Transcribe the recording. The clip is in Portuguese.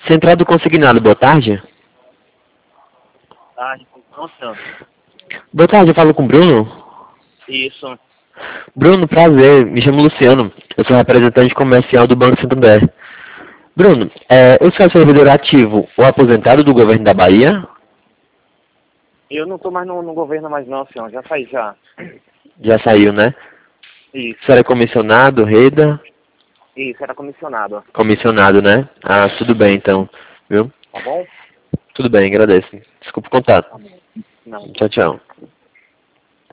Central do Consignado, boa tarde. Tarde, Luciano. Boa tarde, eu falo com o Bruno. Isso. Bruno, prazer, me chamo Luciano. Eu sou representante comercial do Banco Santander. Bruno, eu sou servidor ativo ou aposentado do governo da Bahia? Eu não tô mais no governo mais não, senhor. Já saí já. Já saiu, né? Isso. Você era comissionado, reda? Isso, era comissionado. Comissionado, né? Ah, tudo bem então, viu? Tá bom? Tudo bem, agradeço. Desculpa o contato. Não. Tchau, tchau.